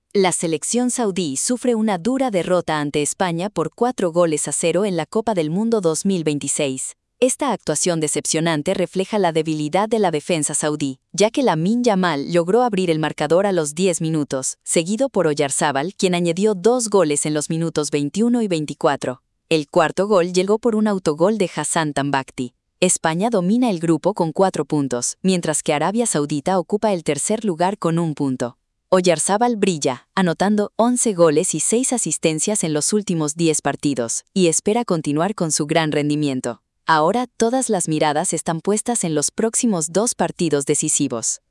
La selección saudí sufre una dura derrota ante España por 4-0 en la Copa del Mundo 2026. Esta actuación decepcionante refleja la debilidad de la defensa saudí, ya que Lamine Yamal logró abrir el marcador a los 10 minutos, seguido por Oyarzábal, quien añadió 2 goles en los minutos 21 y 24. El cuarto gol llegó por un autogol de Hassan Tambakti. España domina el grupo con 4 puntos, mientras que Arabia Saudita ocupa el tercer lugar con 1 punto. Oyarzábal brilla, anotando 11 goles y 6 asistencias en los últimos 10 partidos, y espera continuar con su gran rendimiento. Ahora todas las miradas están puestas en los próximos 2 partidos decisivos.